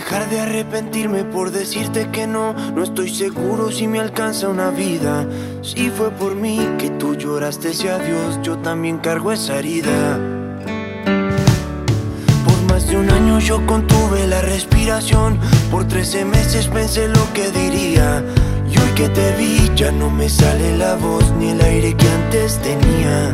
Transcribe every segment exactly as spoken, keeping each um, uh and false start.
Dejar de arrepentirme por decirte que no. No estoy seguro si me alcanza una vida. Si fue por mí que tú lloraste ese adiós, yo también cargo esa herida. Por más de un año yo contuve la respiración. Por trece meses pensé lo que diría. Y hoy que te vi ya no me sale la voz ni el aire que antes tenía.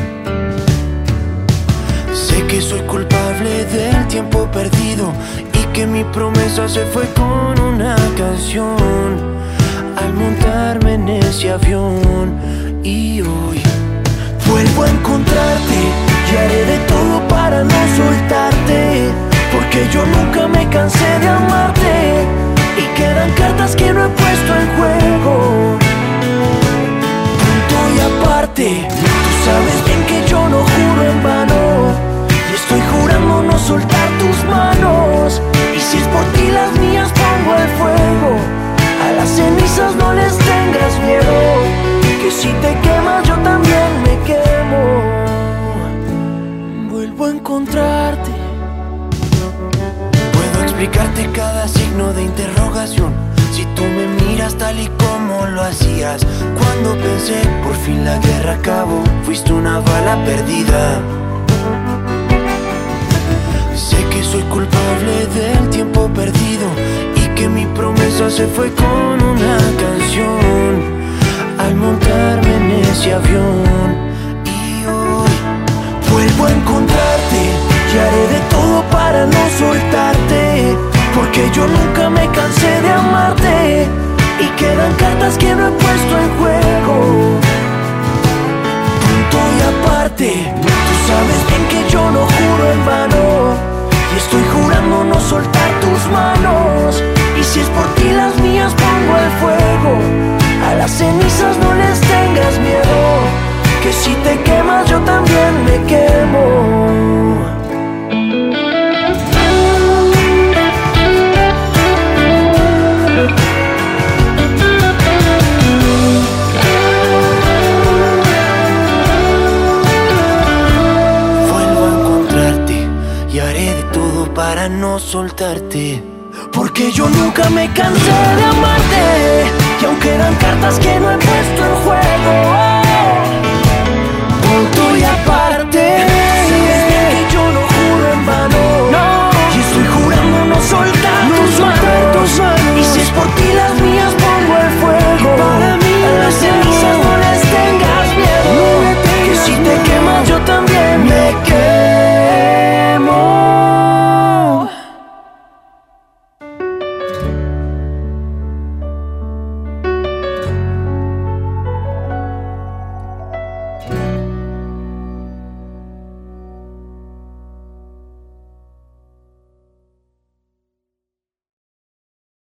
Sé que soy culpable del tiempo perdido y que mi promesa se fue con una canción al montarme en ese avión. Y hoy vuelvo a encontrarte y haré de todo para no soltarte, porque yo nunca me cansé de amarte y quedan cartas que no he puesto en juego. Punto y aparte, tú sabes bien que yo no juro en vano. Estoy jurando no soltar tus manos. Y si es por ti las mías pongo el fuego. A las cenizas no les tengas miedo, que si te quemas yo también me quemo. Vuelvo a encontrarte. Puedo explicarte cada signo de interrogación si tú me miras tal y como lo hacías. Cuando pensé por fin la guerra acabó, fuiste una bala perdida. Sé que soy culpable del tiempo perdido y que mi promesa se fue con una canción al montarme en ese avión. Y hoy vuelvo a encontrarte y haré de todo para no soltarte, porque yo nunca me cansé de amarte y quedan cartas que no he puesto en juego. Punto y aparte, tú sabes bien que yo no juro en vano. Y estoy jurando no soltar tus manos. Y si es por ti las mías pongo el fuego. A las cenizas no les tengas miedo, que si te quemas yo también me quemo. Para no soltarte, porque yo nunca me cansé de amarte. Y aunque eran cartas que no he puesto en juego, punto y aparte, sabes bien que yo no juro en vano, no. Y estoy jurando no soltar no tus manos. tus manos. Y si es por ti las mías pongo el fuego. Para mí a las cenizas no les tengas miedo, no tengas que si te quemas yo también me quedo.